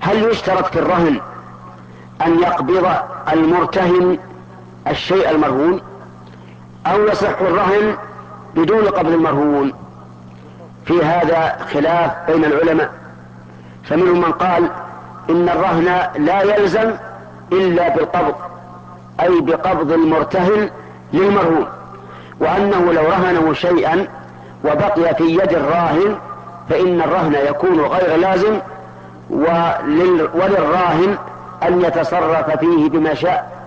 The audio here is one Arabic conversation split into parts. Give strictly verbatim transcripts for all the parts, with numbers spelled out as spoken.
هل يشترط في الرهن أن يقبض المرتهن الشيء المرهون، أو يصح الرهن بدون قبض المرهون؟ في هذا خلاف بين العلماء، فمنهم من قال إن الرهن لا يلزم إلا بالقبض، أي بقبض المرتهن للمرهون، وأنه لو رهنه شيئا وبقي في يد الراهن فإن الرهن يكون غير لازم، ولل... وللراهن أن يتصرف فيه بما شاء.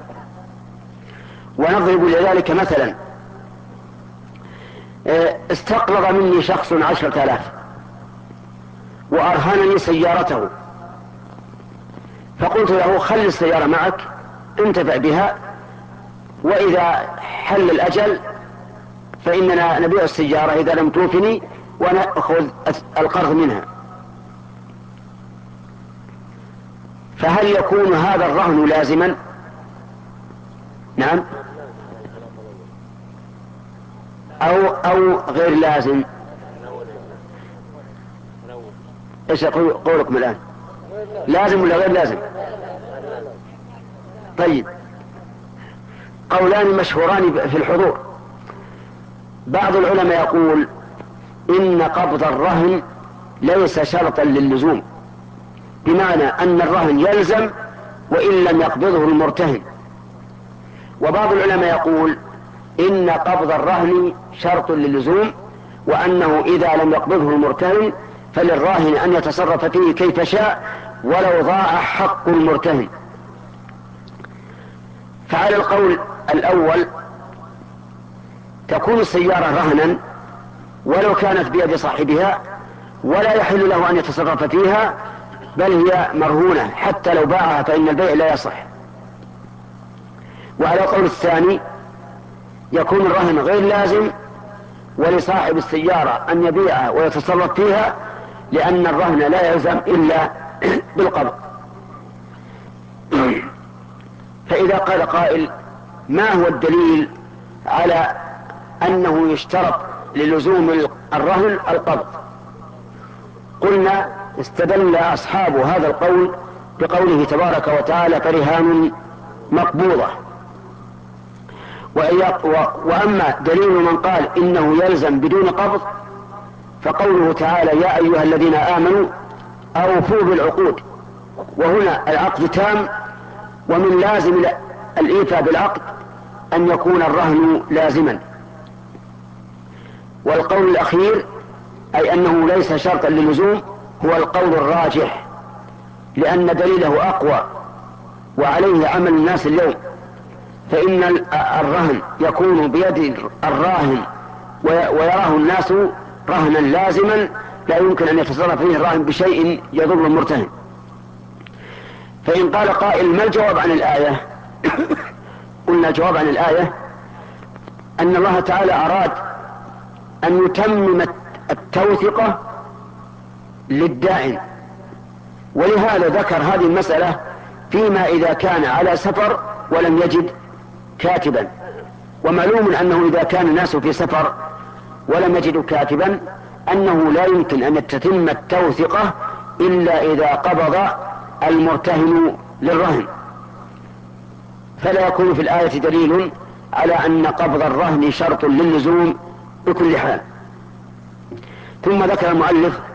ونضرب لذلك مثلا: استقرض مني شخص عشرة آلاف وأرهنني سيارته، فقلت له: خل السيارة معك انتفع بها، وإذا حل الأجل فإننا نبيع السيارة إذا لم توفني ونأخذ القرض منها. فهل يكون هذا الرهن لازما؟ نعم، أو, أو غير لازم؟ إيش قولكم الآن؟ لازم ولا غير لازم؟ طيب، قولان مشهوران في الحضور. بعض العلماء يقول إن قبض الرهن ليس شرطا للزوم، بمعنى أن الرهن يلزم وإن لم يقبضه المرتهن. وبعض العلماء يقول إن قبض الرهن شرط للزوم، وأنه إذا لم يقبضه المرتهن فللراهن أن يتصرف فيه كيف شاء ولو ضاع حق المرتهن. فعلى القول الأول تكون السيارة رهنا ولو كانت بيد صاحبها، ولا يحل له أن يتصرف فيها، بل هي مرهونة حتى لو باعها فإن البيع لا يصح. وعلى القول الثاني يكون الرهن غير لازم، ولصاحب السيارة أن يبيعها ويتصرف فيها، لأن الرهن لا يلزم إلا بالقبض. فإذا قال قائل: ما هو الدليل على أنه يشترط للزوم الرهن القبض؟ قلنا: استدل أصحاب هذا القول بقوله تبارك وتعالى: فرهان مقبوضة. وأما دليل من قال إنه يلزم بدون قبض فقوله تعالى: يا أيها الذين آمنوا أوفوا بالعقود. وهنا العقد تام، ومن لازم الإيفاء بالعقد أن يكون الرهن لازما. والقول الأخير أي أنه ليس شرطا للزوم هو القول الراجح، لأن دليله أقوى وعليه عمل الناس اليوم. فإن الرهن يكون بيد الراهن ويراه الناس رهنا لازما، لا يمكن أن يتصرف فيه الراهن بشيء يضر المرتهن. فإن قال قائل: ما الجواب عن الآية؟ قلنا: الجواب عن الآية أن الله تعالى أراد أن يتمم التوثقة للدائن، ولهذا ذكر هذه المسألة فيما إذا كان على سفر ولم يجد كاتبا. ومعلوم أنه إذا كان الناس في سفر ولم يجدوا كاتبا أنه لا يمكن أن تتم التوثقة إلا إذا قبض المرتهن للرهن، فلا يكون في الآية دليل على أن قبض الرهن شرط للزوم بكل حال. ثم ذكر المؤلف